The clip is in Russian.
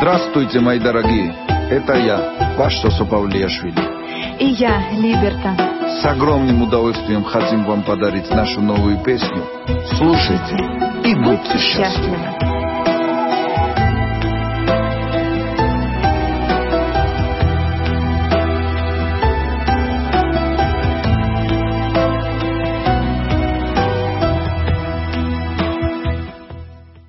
Здравствуйте, мои дорогие. Это я, ваш Сосо Павлиашвили. И я, Либерта. С огромным удовольствием хотим вам подарить нашу новую песню. Слушайте и будьте счастливы.